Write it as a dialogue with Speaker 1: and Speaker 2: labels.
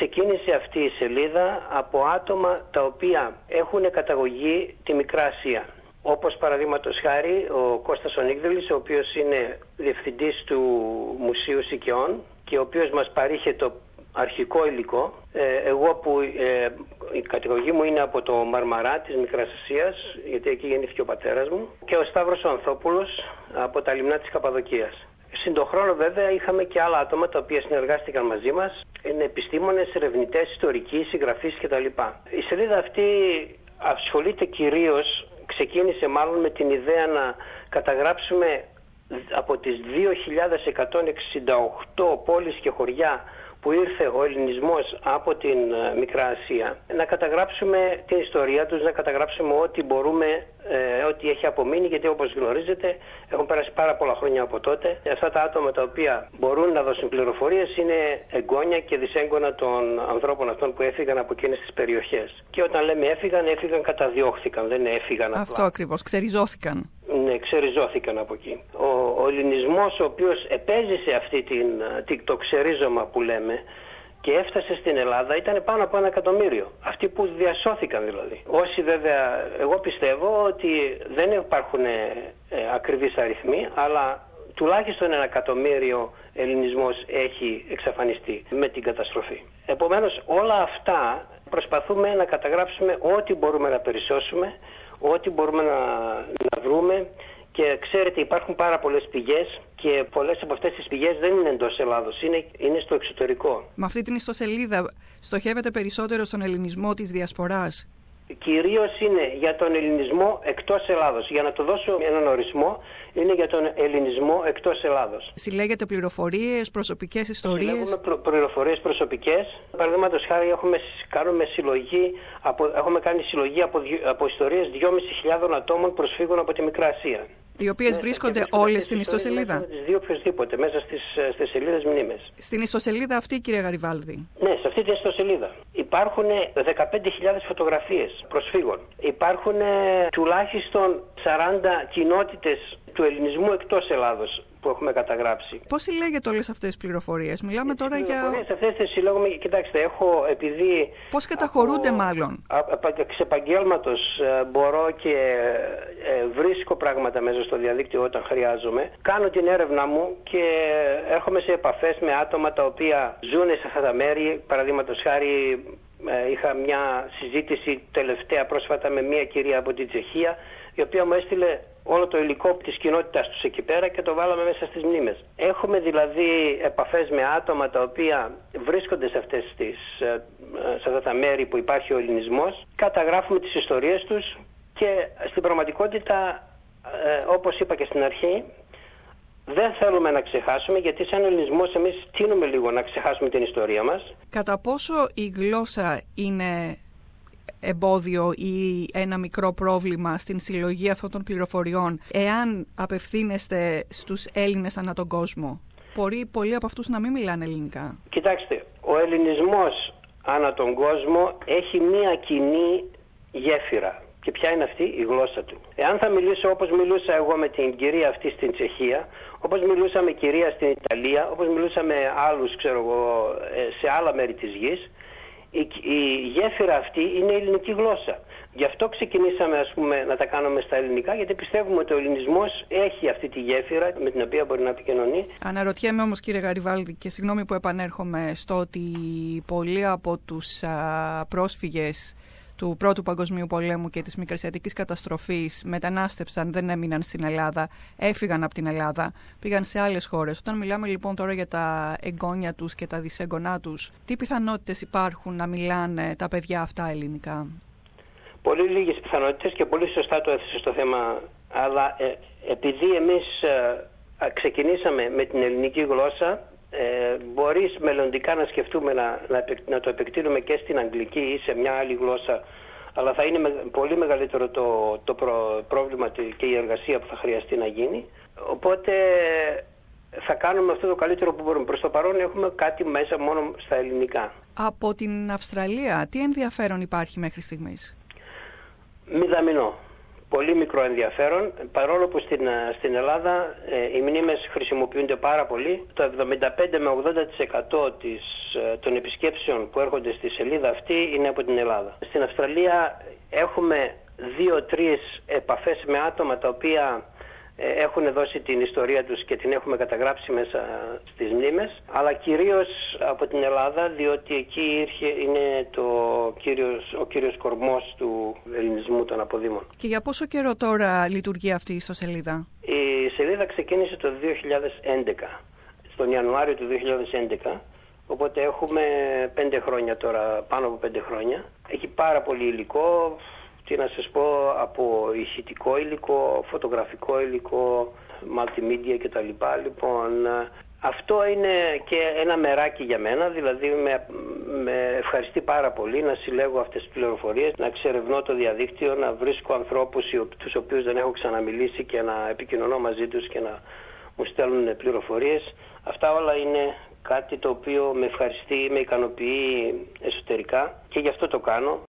Speaker 1: ξεκίνησε αυτή η σελίδα από άτομα τα οποία έχουν καταγωγή τη Μικρά Ασία. Όπως παραδείγματος χάρη ο Κώστας ο Νίγδελης, ο οποίος είναι διευθυντής του Μουσείου Σικαιών και ο οποίος μας παρήχε το αρχικό υλικό. Εγώ που η καταγωγή μου είναι από το Μαρμαρά της Μικράς Ασίας, γιατί εκεί γεννήθηκε ο πατέρας μου, και ο Σταύρος ο Ανθόπουλος από τα λιμνά της Καπαδοκίας. Συν τον χρόνο βέβαια είχαμε και άλλα άτομα τα οποία συνεργάστηκαν μαζί μας, είναι επιστήμονες, ερευνητές, ιστορικοί, συγγραφείς κτλ. Η σελίδα αυτή ασχολείται κυρίως, ξεκίνησε μάλλον με την ιδέα να καταγράψουμε από τις 2.168 πόλεις και χωριά που ήρθε ο ελληνισμός από την Μικρά Ασία, να καταγράψουμε την ιστορία τους, να καταγράψουμε ό,τι μπορούμε, ό,τι έχει απομείνει, γιατί όπως γνωρίζετε έχουν περάσει πάρα πολλά χρόνια από τότε. Αυτά τα άτομα τα οποία μπορούν να δώσουν πληροφορίες είναι εγγόνια και δυσέγγωνα των ανθρώπων αυτών που έφυγαν από εκείνες τις περιοχές. Και όταν λέμε έφυγαν καταδιώχθηκαν, δεν έφυγαν απλά.
Speaker 2: Αυτό ακριβώς, ξεριζώθηκαν.
Speaker 1: Ναι, ξεριζώθηκαν από εκεί. Ο ελληνισμός ο οποίος επέζησε αυτή το ξερίζωμα που λέμε και έφτασε στην Ελλάδα ήταν πάνω από 1 εκατομμύριο. Αυτοί που διασώθηκαν δηλαδή. Όσοι βέβαια, εγώ πιστεύω ότι δεν υπάρχουν ακριβείς αριθμοί, αλλά τουλάχιστον 1 εκατομμύριο ελληνισμός έχει εξαφανιστεί με την καταστροφή. Επομένως όλα αυτά προσπαθούμε να καταγράψουμε ό,τι μπορούμε να περισσώσουμε, ό,τι μπορούμε να βρούμε, και ξέρετε υπάρχουν πάρα πολλές πηγές και πολλές από αυτές τις πηγές δεν είναι εντός Ελλάδος, είναι στο εξωτερικό.
Speaker 2: Με αυτή την ιστοσελίδα στοχεύεται περισσότερο στον ελληνισμό της διασποράς?
Speaker 1: Κυρίως είναι για τον ελληνισμό εκτός Ελλάδος. Για να το δώσω έναν ορισμό, είναι για τον ελληνισμό εκτός Ελλάδος.
Speaker 2: Συλλέγετε πληροφορίες, προσωπικές ιστορίες?
Speaker 1: Συλλέγουμε πληροφορίες προσωπικές. Παραδείγματος χάρη έχουμε κάνει συλλογή από ιστορίες 2.500 ατόμων προσφύγων από τη Μικρά Ασία.
Speaker 2: Οι οποίες βρίσκονται όλες στην ιστοσελίδα?
Speaker 1: Μέσα στις δύο οποιοσδήποτε, μέσα στις σελίδες μνήμες.
Speaker 2: Στην ιστοσελίδα αυτή, κύριε Γαριβάλδη?
Speaker 1: Ναι, σε αυτή την ιστοσελίδα. Υπάρχουν 15.000 φωτογραφίες προσφύγων. Υπάρχουν τουλάχιστον 40 κοινότητες του ελληνισμού εκτός Ελλάδος που έχουμε καταγράψει.
Speaker 2: Πώς συλλέγετε όλες αυτές τις πληροφορίες? Μιλάμε τώρα για...
Speaker 1: Αυτές τις συλλέγουμε, κοιτάξτε, επειδή...
Speaker 2: Πώς καταχωρούνται μάλλον?
Speaker 1: Εξ επαγγέλματος μπορώ και βρίσκω πράγματα μέσα στο διαδίκτυο όταν χρειάζομαι. Κάνω την έρευνά μου και έρχομαι σε επαφές με άτομα τα οποία ζουν σε αυτά τα μέρη. Παραδείγματος χάρη είχα μια συζήτηση τελευταία πρόσφατα με μια κυρία από την Τσεχία, η οποία μου έστειλε όλο το υλικό της κοινότητας τους εκεί πέρα και το βάλαμε μέσα στις μνήμες. Έχουμε δηλαδή επαφές με άτομα τα οποία βρίσκονται σε αυτά τα μέρη που υπάρχει ο ελληνισμός, καταγράφουμε τις ιστορίες τους και στην πραγματικότητα, όπως είπα και στην αρχή, δεν θέλουμε να ξεχάσουμε, γιατί σαν ελληνισμός εμείς τείνουμε λίγο να ξεχάσουμε την ιστορία μας.
Speaker 2: Κατά πόσο η γλώσσα είναι εμπόδιο ή ένα μικρό πρόβλημα στην συλλογή αυτών των πληροφοριών, εάν απευθύνεστε στους Έλληνες ανά τον κόσμο? Πολλοί από αυτούς να μην μιλάνε ελληνικά.
Speaker 1: Κοιτάξτε, ο ελληνισμός ανά τον κόσμο έχει μία κοινή γέφυρα. Και ποια είναι αυτή? Η γλώσσα του. Εάν θα μιλήσω όπως μιλούσα εγώ με την κυρία αυτή στην Τσεχία, όπως μιλούσα με κυρία στην Ιταλία, όπως μιλούσα με άλλους, σε άλλα μέρη της γης, η γέφυρα αυτή είναι η ελληνική γλώσσα. Γι' αυτό ξεκινήσαμε να τα κάνουμε στα ελληνικά, γιατί πιστεύουμε ότι ο ελληνισμός έχει αυτή τη γέφυρα με την οποία μπορεί να επικοινωνεί.
Speaker 2: Αναρωτιέμαι όμως, κύριε Γαριβάλδη, και συγγνώμη που επανέρχομαι στο ότι πολλοί από τους πρόσφυγες του Πρώτου Παγκοσμίου Πολέμου και της Μικρασιατικής καταστροφής μετανάστευσαν, δεν έμειναν στην Ελλάδα, έφυγαν από την Ελλάδα, πήγαν σε άλλες χώρες. Όταν μιλάμε λοιπόν τώρα για τα εγγόνια τους και τα δυσέγγονά τους, τι πιθανότητες υπάρχουν να μιλάνε τα παιδιά αυτά ελληνικά?
Speaker 1: Πολύ λίγες πιθανότητες και πολύ σωστά το έθεσε στο θέμα, αλλά επειδή εμείς ξεκινήσαμε με την ελληνική γλώσσα, μπορείς μελλοντικά να σκεφτούμε να το επεκτείνουμε και στην αγγλική ή σε μια άλλη γλώσσα, αλλά θα είναι πολύ μεγαλύτερο το πρόβλημα και η εργασία που θα χρειαστεί να γίνει. Οπότε θα κάνουμε αυτό το καλύτερο που μπορούμε. Προς το παρόν έχουμε κάτι μέσα μόνο στα ελληνικά.
Speaker 2: Από την Αυστραλία, τι ενδιαφέρον υπάρχει μέχρι στιγμής?
Speaker 1: Μηδαμινό. πολύ μικρό ενδιαφέρον, παρόλο που στην Ελλάδα οι μνήμες χρησιμοποιούνται πάρα πολύ. Το 75 με 80% των επισκέψεων που έρχονται στη σελίδα αυτή είναι από την Ελλάδα. Στην Αυστραλία έχουμε 2-3 επαφές με άτομα τα οποία έχουν δώσει την ιστορία τους και την έχουμε καταγράψει μέσα στις μνήμες, αλλά κυρίως από την Ελλάδα, διότι εκεί είναι ο κύριος κορμός του ελληνισμού των αποδήμων.
Speaker 2: Και για πόσο καιρό τώρα λειτουργεί αυτή η ιστοσελίδα?
Speaker 1: Η σελίδα ξεκίνησε το 2011, στον Ιανουάριο του 2011, οπότε έχουμε 5 χρόνια τώρα, πάνω από 5 χρόνια. Έχει πάρα πολύ υλικό. Τι να σας πω, από ηχητικό υλικό, φωτογραφικό υλικό, multimedia κτλ. Λοιπόν, αυτό είναι και ένα μεράκι για μένα, δηλαδή με ευχαριστεί πάρα πολύ να συλλέγω αυτές τις πληροφορίες, να εξερευνώ το διαδίκτυο, να βρίσκω ανθρώπους τους οποίους δεν έχω ξαναμιλήσει και να επικοινωνώ μαζί τους και να μου στέλνουν πληροφορίες. Αυτά όλα είναι κάτι το οποίο με ευχαριστεί, με ικανοποιεί εσωτερικά και γι' αυτό το κάνω.